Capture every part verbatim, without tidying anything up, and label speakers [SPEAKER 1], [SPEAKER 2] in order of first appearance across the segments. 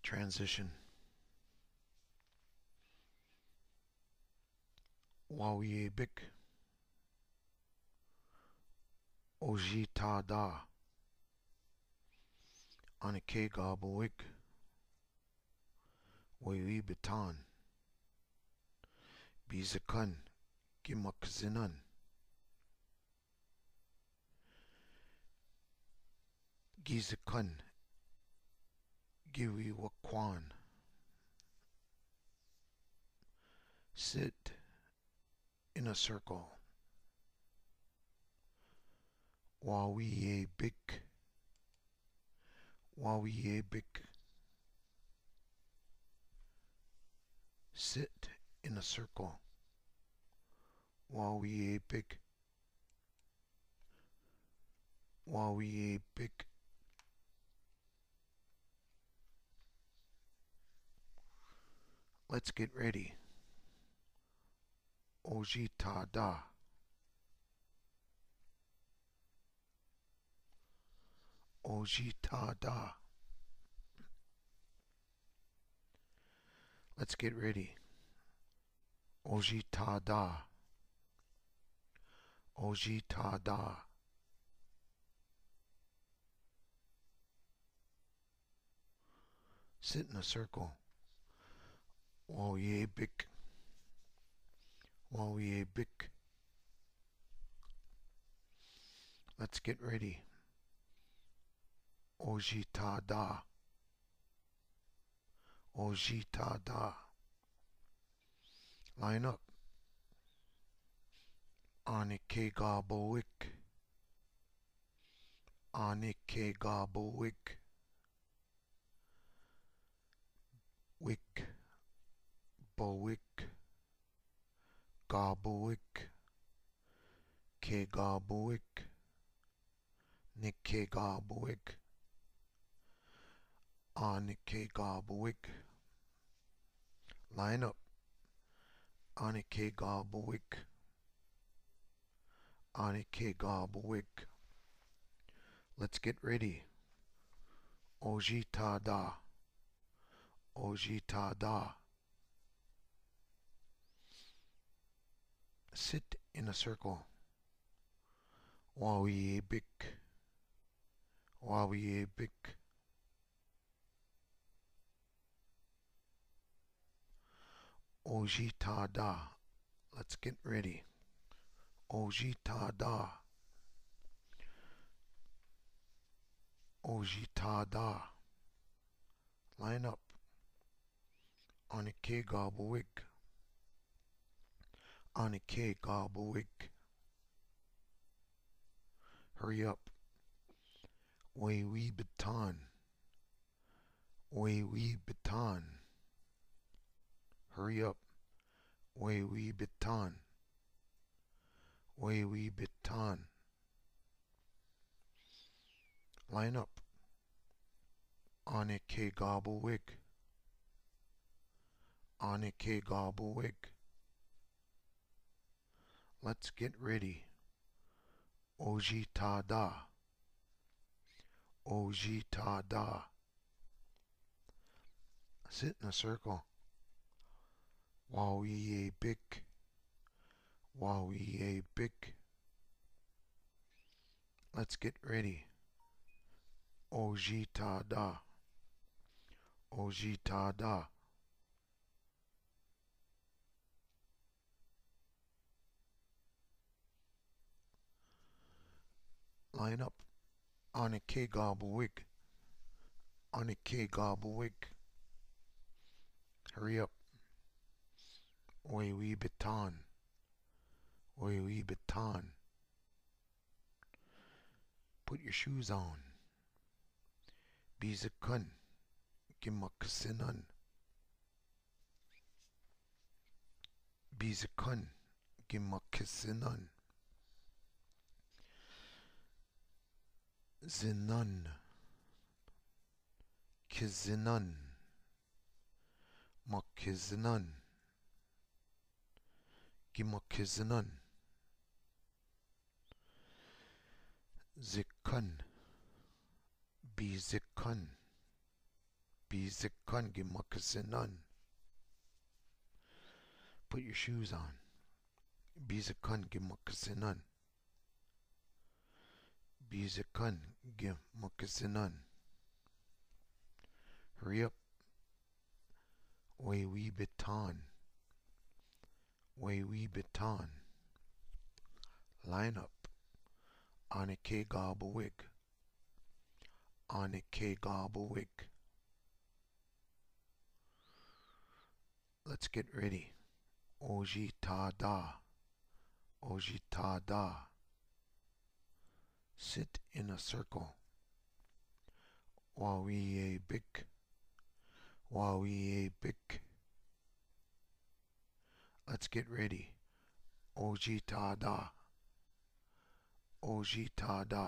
[SPEAKER 1] Transition. Wawiyebik. Ojitada. Anikegabawik. Wawibitan. Bizakan. Gimakzinan. Gizakan. Giwiwakwan. Sit in a circle. Wawiyebik. Wawiyebik. Sit in a circle. Wawiyebik. Wawiyebik. Let's get ready. Ojitada. Ojitada. Let's get ready. Ojitada. Ojitada. Sit in a circle. Wawiyebik. Wawiyebik. Let's get ready. Ojitada. Ojitada. Line up. Anikegabawik. Anikegabawik. Wik. Bawik. Gabawik. Kegabawik. Nikegabawik. Anikegabawik. Line up. Anikegabawik. Anikegabawik. Let's get ready. Ojitada. Ojitada. Sit in a circle. Wawiyebik. Wawiyebik. Ojitada. Let's get ready. Ojitada. Ojitada. Line up. Anikegabawik. Anikegabawik. Hurry up. Wawibitan. Wawibitan. Hurry up. Wawibitan. Wawibitan. Line up. Anikegabawik. Anikegabawik. Let's get ready. Ojitada. Ojitada. Sit in a circle. Wawiyebik. Wawiyebik. Let's get ready. Ojitada. Ojitada. Line up. Anikegabawik. Anikegabawik. Hurry up. Wawibitan. Wawibitan. Put your shoes on. Bizakan. Gimakzinan. Bizakan. Gimakzinan. Zinan. Kizinan. Makizinan. Gimakizinan. Zikan. Bizikan. Bizikun gimakasinan. Put your shoes on. Bizikun gimakasinan. Bizikun gimakasinan. Hurry up. Way we baton. Way we baton. Line up. Anike Gobblewig. Anike Gobblewig. Let's get ready. Oji ta da. Oji ta da. Sit in a circle. Wawi a big. Wawi a big. Let's get ready. Oji ta da. Oji ta da.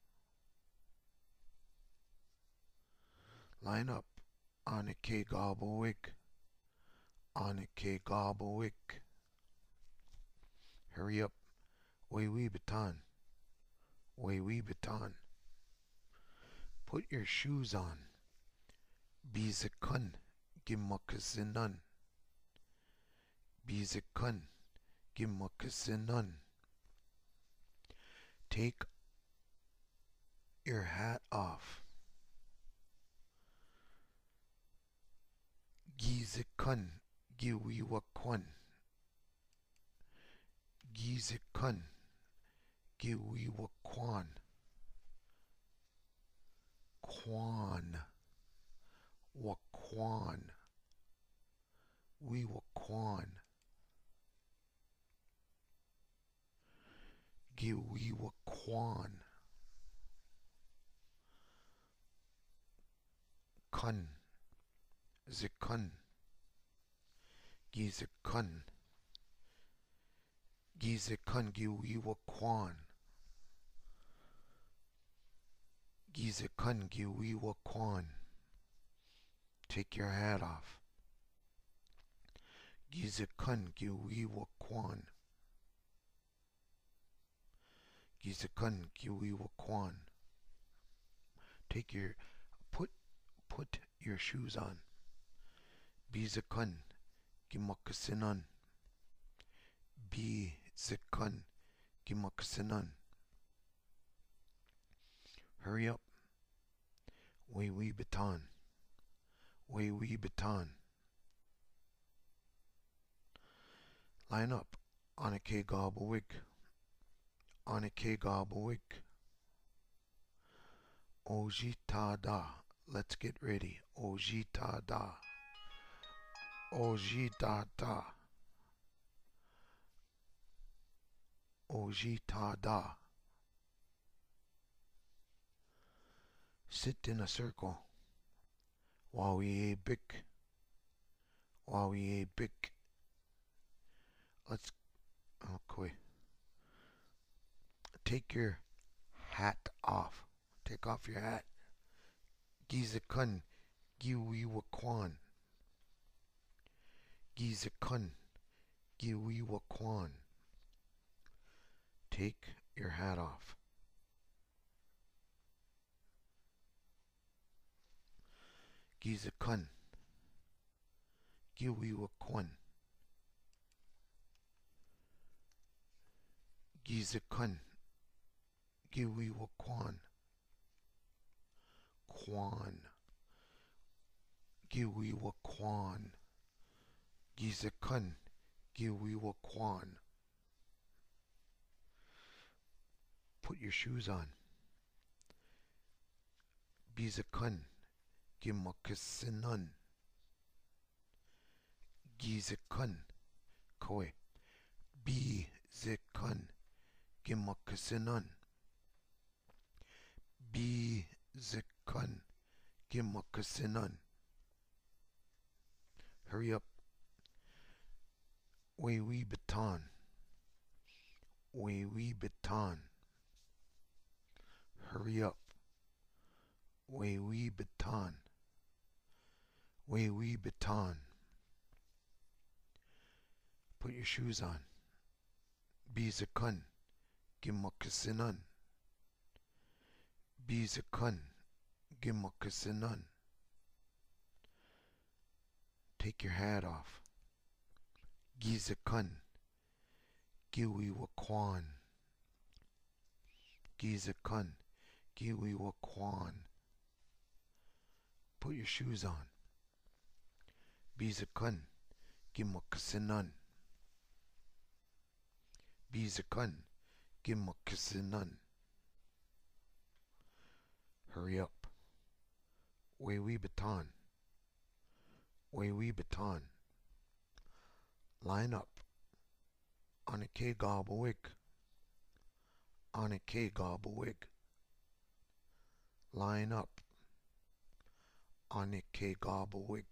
[SPEAKER 1] Line up. Anike Gobblewig. Anike Gobblewig. Hurry up. Way we baton. Way we baton. Put your shoes on. Bizikun gimakasinan. Bizikun gimakasinan. Take your hat off. Gizikun giwiwakwan. Gizikun giwiwakwan. Kwan. Wakwan. Wiwakwan. Giwiwakwan. Kun. Zikun. Gizikun. Gizikun giwiwakwan. Gizikun giwiwakwan. Take your hat off. Gizikun giwiwakwan. Gizikun giwiwakwan. Take your put put your shoes on. Bizikun gimakasinan. Bizikun gimakasinan. Hurry up. Way we baton. Way we baton. Line up. Anike Gobblewig. Anike Gobblewig. Oji ta da. Let's get ready. Oji ta da. Oji da da. Oji ta da. Sit in a circle. Wawi a big. Wawi a big. Let's okay. Take your hat off. Take off your hat. Gizikun giwiwakwan. Gizikun giwiwakwan. Take your hat off. Gizikun giwiwakwan. Gizikun giwiwakwan. Kwan. Giwiwakwan. Gizikun giwiwakwan. Put your shoes on. Bizikun gimakasinan. Gizikun. Koi. Bizikun gimakasinan. Bizikun gimakasinan. Hurry up. Way we baton. Way we baton. Hurry up. Way we baton. Way we baton. Put your shoes on. Bizikun gimakasinan. Bizikun gimakasinan. Take your hat off. Giza kun. Giwi wakwan. Giza kun. Giwi wakwan. Put your shoes on. Biza kun. Gimakasinan. Biza kun. Gimakasinan. Hurry up. Wewe baton. Wewe baton. Line up. Anake gobblewig. Anake gobblewig. Line up. Anake gobblewig.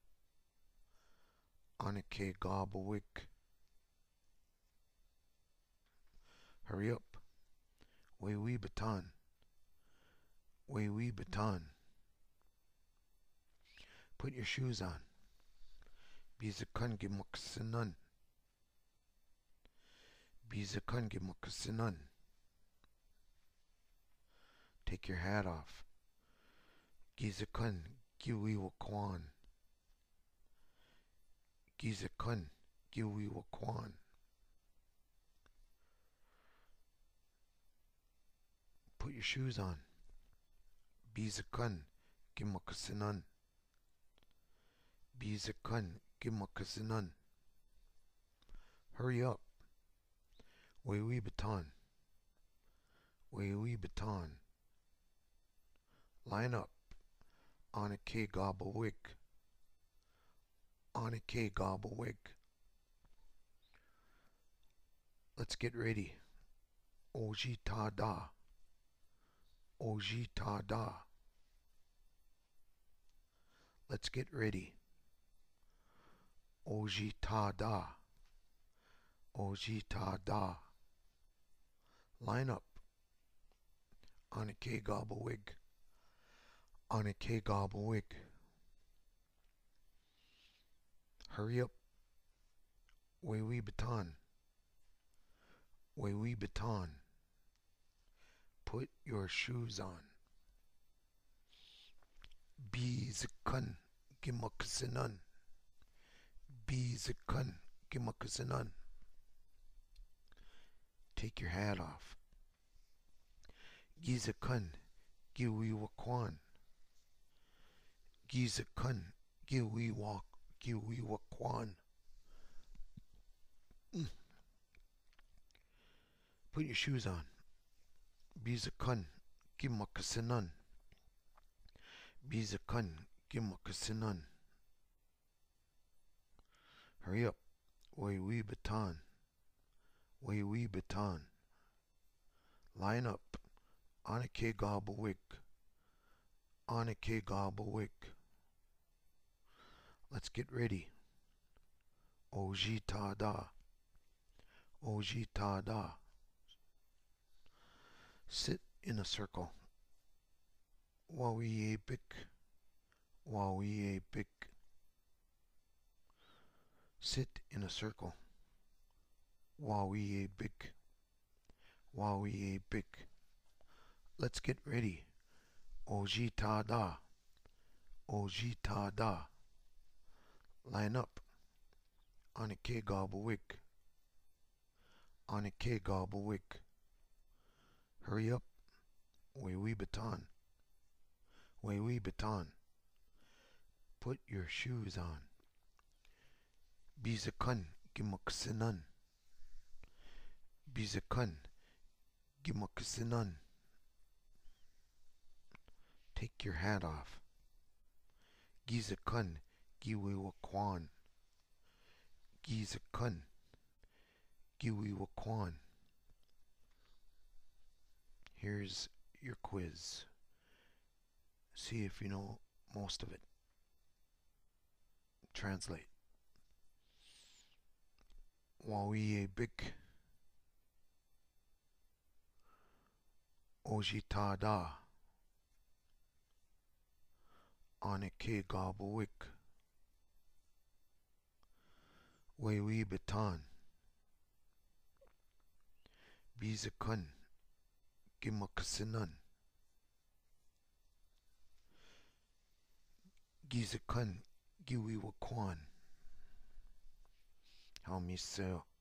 [SPEAKER 1] Anake gobblewig. Hurry up. Wewe baton. Wewe baton. Put your shoes on. Biza kun gimakasinan. Biza kun gimakasinan. Take your hat off. Giza kun giwi wakwan. Giza kun giwi wakwan. Put your shoes on. Biza kun gimakasinan. Biza kun gimakasinan. Hurry up. Wewe baton. Wewe baton. Line up. Anake gobblewig. Anake gobblewig. Let's get ready. Oji ta da. Oji ta da. Let's get ready. Oji ta da. Oji ta da. Line up. Anake gobblewig. Anake gobblewig. Hurry up. Wewe baton. Wewe baton. Put your shoes on. Biza kun gimakasinan. Biza kun gimakasinan. Take your hat off. Giza kun giwi wakwan. Giza kun giwi wak giwi wakwan. Mm. Put your shoes on. Biza kun gimakasinan. Biza kun gimakasinan. Hurry up. Wewe baton. Wewe baton. Line up. Anake gobblewig. Anake gobblewig. Let's get ready. Oji ta da. Oji ta da. Sit in a circle. Wawiye bik. Wawiye bik. Sit in a circle. Wawiye bik. Wawiye bik. Let's get ready. Oji ta da. Oji ta da. Line up. Anake gobblewig. Anake gobblewig. Hurry up. Wewe baton. Wewe baton. Put your shoes on. Biza kun gimakasinan. Biza kun gimakasinan. Take your hat off. Giza kun giwi wakwan. Giza kun giwi wakwan. Here's your quiz. See if you know most of it. Translate. Wawiye bik. Oji ta da. Anake gobblewig. Wewe baton. Biza kun gimakasinan. Giza kun Yui Wakwan. How me so